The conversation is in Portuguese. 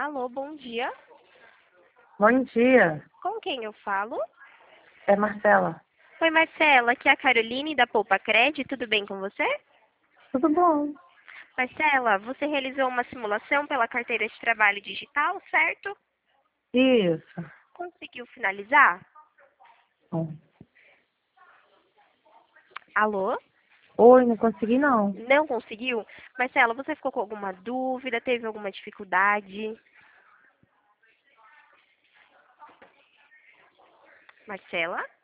Alô, bom dia. Bom dia, Com quem eu falo? é Marcela. Oi, Marcela, aqui é a Caroline da Poupa Cred, tudo bem com você? Tudo bom? Marcela, você realizou uma simulação pela carteira de trabalho digital, certo? Isso. Conseguiu finalizar? Bom. Alô? Oi, não consegui não. Não conseguiu? Marcela, você ficou com alguma dúvida? Teve alguma dificuldade? Marcela?